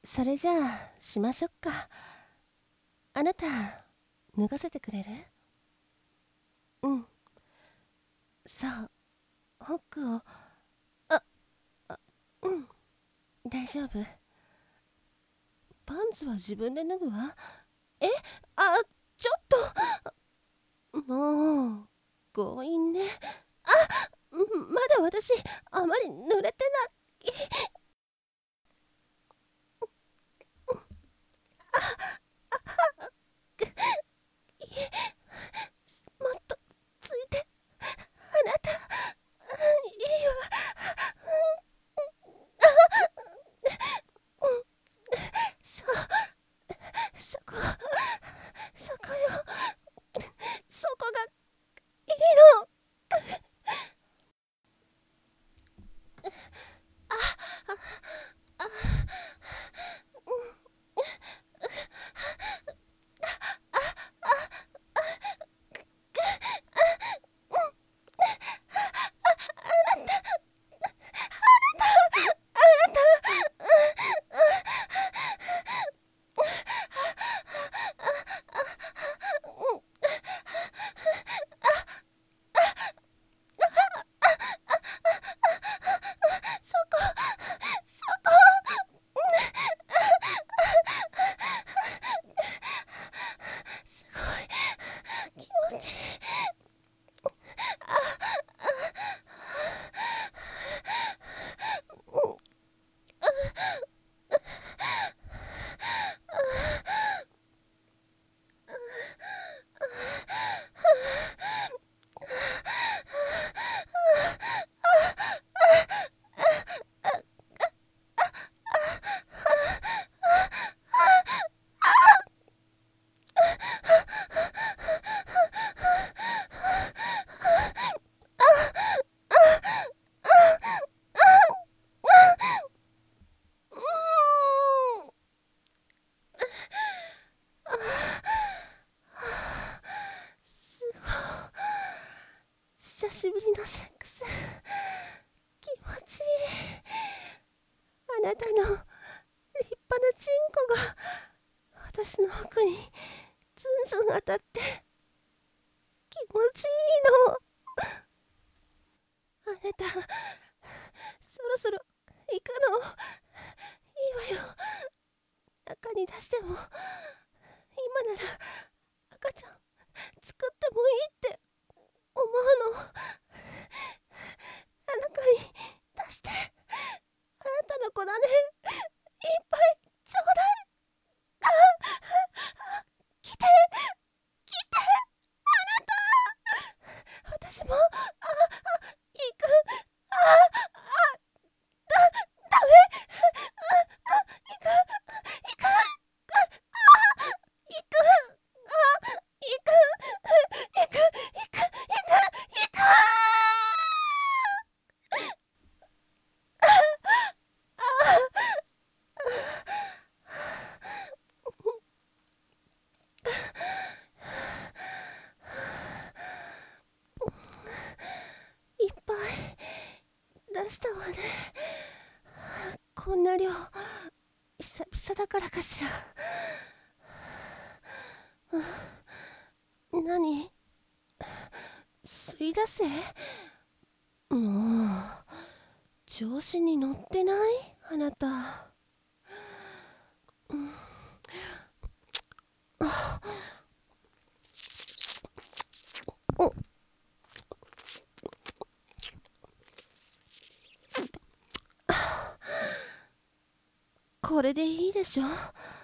それじゃあしましょっか。あなた脱がせてくれる？うん、そう、ホックを。あ、うん、大丈夫。パンツは自分で脱ぐわ。え、あ、ちょっと、もう強引ね。まだ私あまり濡れてない。もっとついて、あなた、いいわ。そう、そこ、そこよ。そこがいいの。そこ、そこ、すごい気持ちいい。すごい、久しぶりのセックス、気持ちいい。あなたの立派なチンコが私の奥にズンズン当たって気持ちいいの。あなた、そろそろ行くの？いいわよ。中に出しても今なら赤ちゃん作ってもいいって思うの。中に出して、あなたの子だね。いっぱいちょうだい。来て、来て、私も、行く。ダメ。行く、行く、行く、行く、行く、行く、行く。いっぱい出したわね。こんな量久々だからかしら。何？吸い出せ？もう調子に乗ってない？あなた。お、これでいいでしょ？